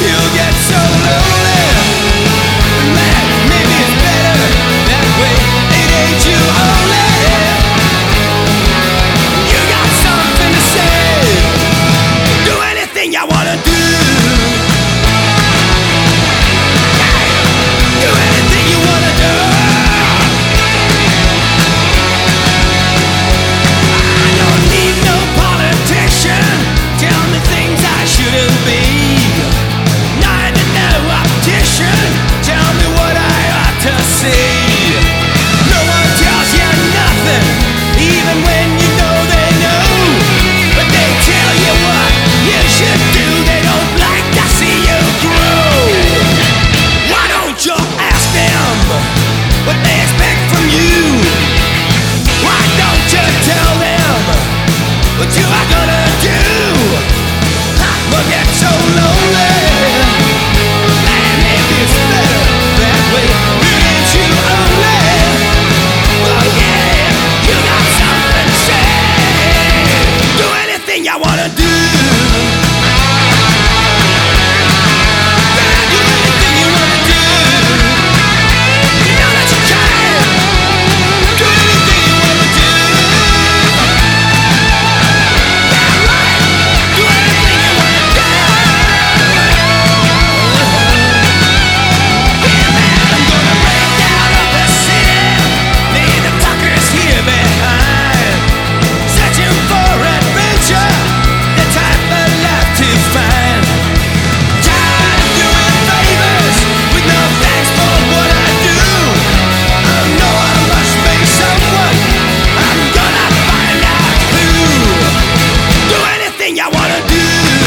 You'll get so lonely. Man, maybe it's better that way. It ain't you only. You got something to say. Do anything you wanna do. Do anything you wanna do. I don't need no politician. Tell me things I shouldn't be. Neither no optician. Tell me what I ought to see. No one tells you nothing, even when you know they know. But they tell you what you should do. They don't like to see you grow. Why don't you ask them what they expect from you? Why don't you tell them what you are gonna do? But get so lonely. Man, maybe it's better that way. It ain't you only. Oh yeah, you got something to say. Do anything you wanna do. Do anything you wanna do. You know that you can. Do anything you wanna do. Yeah, right. Do anything you wanna do. Yeah, man, I'm gonna break down up the city. Leave the fuckers here behind. Searching for adventure, the type of life to find. Tired of doing favors with no thanks for what I do. I know I must be someone. I'm gonna find out who. Do anything you wanna do.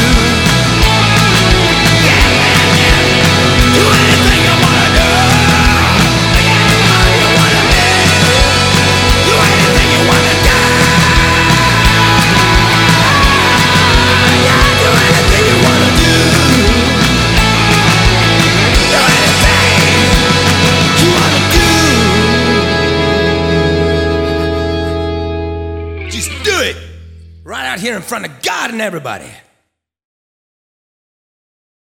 Yeah, man, yeah. Do anything you wanna do. Yeah, you wanna be. Do anything you wanna do. Yeah, do anything you wanna do. Do anything you wanna do. Just do it. Right out here in front of God and everybody.